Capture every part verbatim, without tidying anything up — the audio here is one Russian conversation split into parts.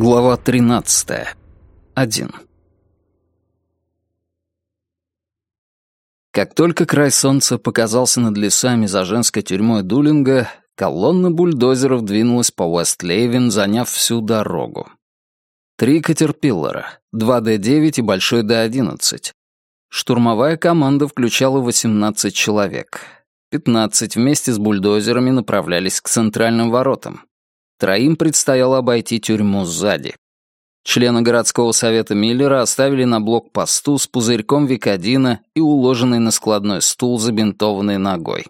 Глава тринадцатая. Один. Как только край солнца показался над лесами за женской тюрьмой Дулинга, колонна бульдозеров двинулась по Уэст-Лейвин, заняв всю дорогу. Три катерпиллера, два Д девять и большой Д одиннадцать. Штурмовая команда включала восемнадцать человек. пятнадцать вместе с бульдозерами направлялись к центральным воротам. Троим предстояло обойти тюрьму сзади. Члены городского совета Миллера оставили на блокпосту с пузырьком Викодина и уложенный на складной стул забинтованной ногой.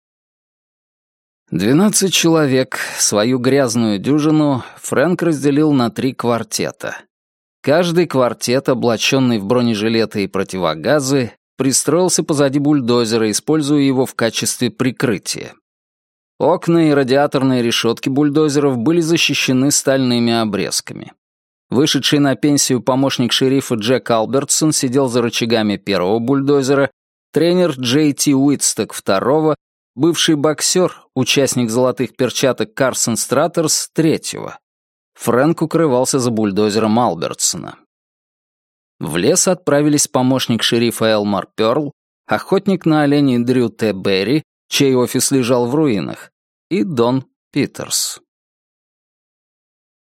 Двенадцать человек, свою грязную дюжину, Фрэнк разделил на три квартета. Каждый квартет, облаченный в бронежилеты и противогазы, пристроился позади бульдозера, используя его в качестве прикрытия. Окна и радиаторные решетки бульдозеров были защищены стальными обрезками. Вышедший на пенсию помощник шерифа Джек Албертсон сидел за рычагами первого бульдозера, тренер Джей Ти Уитсток второго, бывший боксер, участник золотых перчаток Карсон Стратерс третьего. Фрэнк укрывался за бульдозером Албертсона. В лес отправились помощник шерифа Элмар Пёрл, охотник на оленей Дрю Т. Берри, чей офис лежал в руинах, и Дон Питерс.